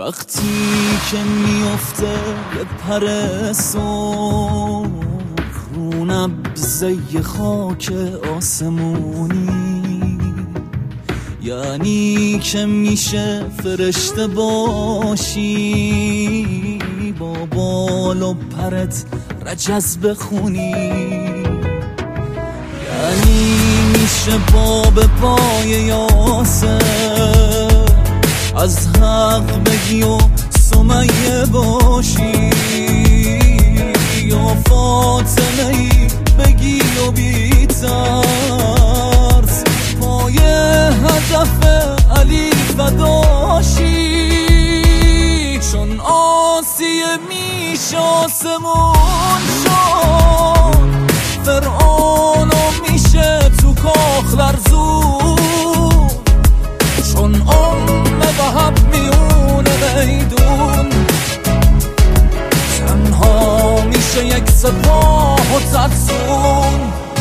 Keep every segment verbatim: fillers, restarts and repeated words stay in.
وقتی که میفته یه پر سرخ رو نبضه خاک آسمونی، یعنی که میشه فرشته باشی با بال و پرت رجز بخونی، یعنی میشه باب پای یاسر از حق بگی و سمیه باشی، یا فاطمه ای بگی و بی ترس پای هدف علی فداشی، چون آسیه میشه آسمون شد، فرعونو میشه تو کاخ لرزون، چون ام وهب میونه میدون تنها میشه یک سپاه و ترسون.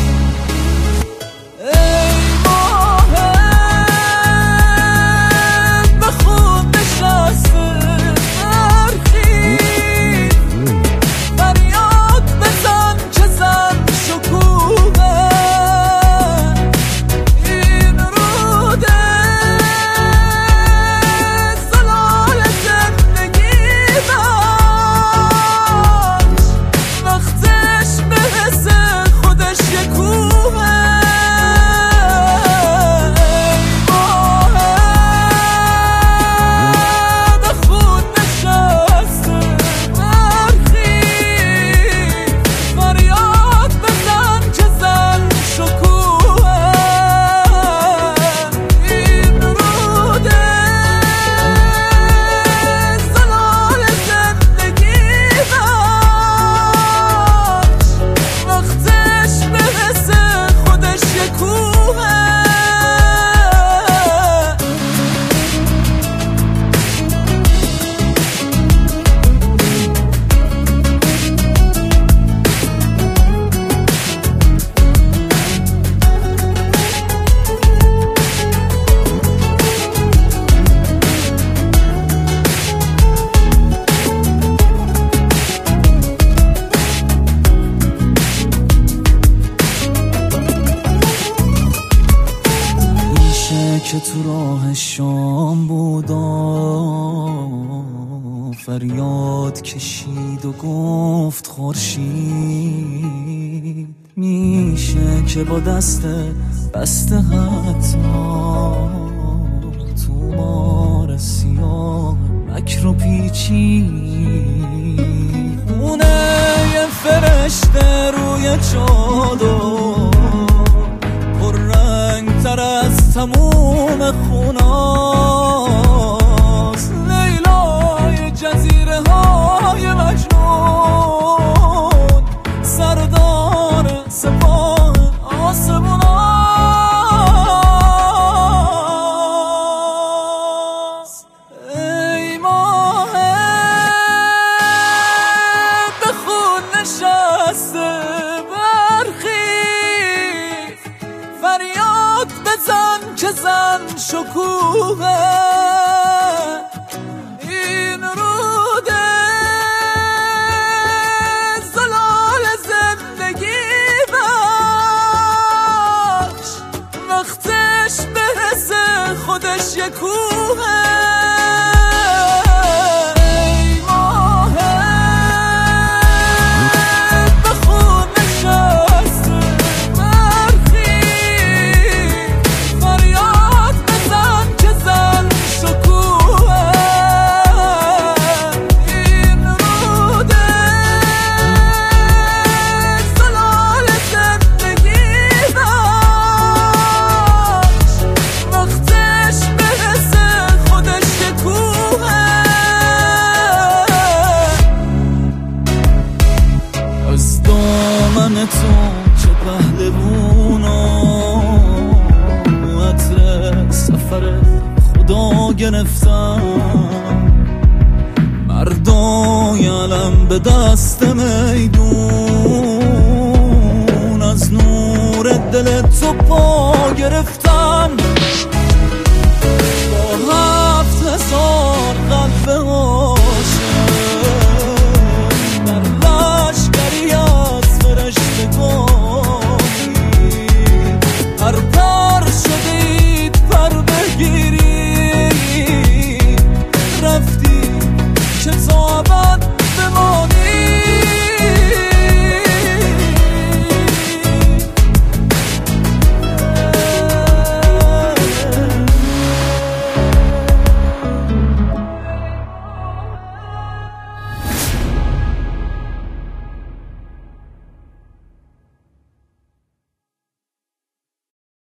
ای ماه به خود نشسته برخی، فریاد بزن که زن شکوه این روده زلال زندگی باش، وقتش برسه خودش یکوه. که تو راه شام بودا فریاد کشید و گفت خورشید، میشه که با دست بسته حتی تو مار سیاه مکر و پیچی، خونه یه فرشته روی چادر پر رنگ تر از تموم خوناست، لیلای جزیره های مجنون سردار سپاه آسموناست. ای ماه به خون نشسته برخیز، فریاد بزن که زن شکوه این روده زلال زندگی باش، وقتش برسه خودش یکوه. تو چه پهلوونا عطر سفر خدا گرفتم، مردای علم به دست میدون از نور دل تو پا گرفتن.